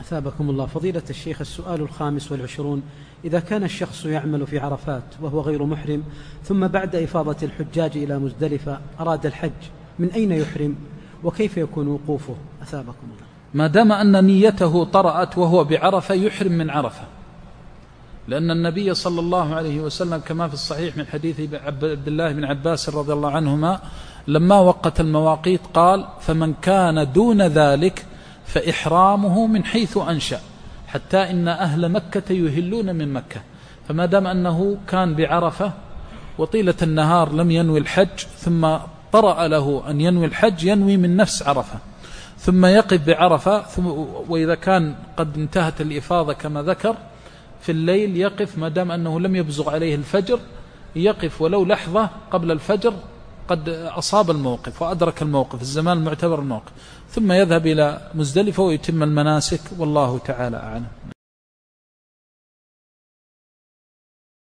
أثابكم الله. فضيلة الشيخ، السؤال 25: إذا كان الشخص يعمل في عرفات وهو غير محرم، ثم بعد إفاضة الحجاج إلى مزدلفة أراد الحج، من أين يحرم وكيف يكون وقوفه؟ أثابكم الله. ما دام أن نيته طرأت وهو بعرفة يحرم من عرفة، لأن النبي صلى الله عليه وسلم كما في الصحيح من حديث عبد الله بن عباس رضي الله عنهما لما وقت المواقيت قال: فمن كان دون ذلك فإحرامه من حيث أنشأ، حتى إن أهل مكة يهلون من مكة. فما دام أنه كان بعرفة وطيلة النهار لم ينوي الحج، ثم طرأ له أن ينوي الحج، ينوي من نفس عرفة ثم يقف بعرفة، وإذا كان قد انتهت الإفاضة كما ذكر في الليل يقف، ما دام أنه لم يبزغ عليه الفجر يقف ولو لحظة قبل الفجر، قد أصاب الموقف وأدرك الموقف الزمان المعتبر الموقف، ثم يذهب إلى مزدلفة ويتم المناسك، والله تعالى أعلم.